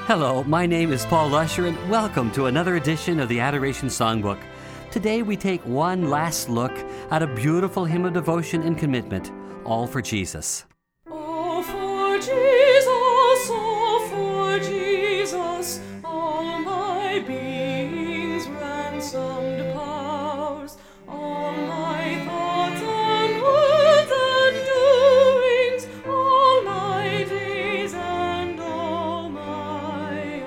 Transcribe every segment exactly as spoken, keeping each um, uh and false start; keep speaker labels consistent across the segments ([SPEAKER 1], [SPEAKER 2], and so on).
[SPEAKER 1] Hello, my name is Paul Lusher, and welcome to another edition of the Adoration Songbook. Today we take one last look at a beautiful hymn of devotion and commitment, All for Jesus.
[SPEAKER 2] All for Jesus, all for Jesus, all my being's ransomed powers, all my thoughts and words and doings, all my days and all my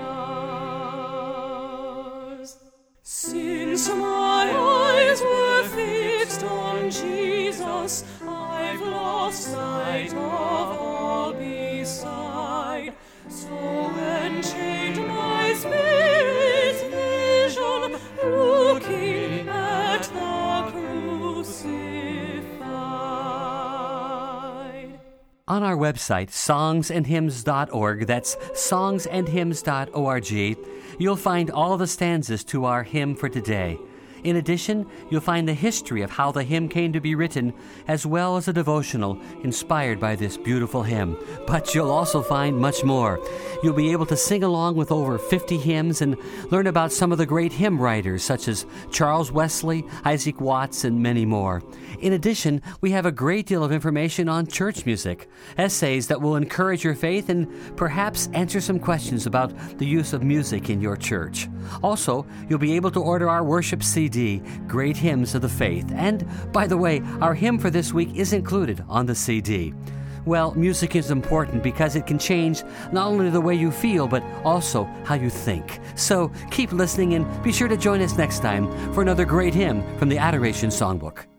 [SPEAKER 2] hours. Since my eyes were fixed on Jesus, I've lost sight of all beside. So enchained my spirit's vision, looking at the crucified.
[SPEAKER 1] On our website, songs and hymns dot org, that's songs and hymns dot org, you'll find all the stanzas to our hymn for today. In addition, you'll find the history of how the hymn came to be written, as well as a devotional inspired by this beautiful hymn. But you'll also find much more. You'll be able to sing along with over fifty hymns and learn about some of the great hymn writers, such as Charles Wesley, Isaac Watts, and many more. In addition, we have a great deal of information on church music, essays that will encourage your faith and perhaps answer some questions about the use of music in your church. Also, you'll be able to order our worship C D, Great Hymns of the Faith. And, by the way, our hymn for this week is included on the C D. Well, music is important because it can change not only the way you feel, but also how you think. So keep listening and be sure to join us next time for another great hymn from the Adoration Songbook.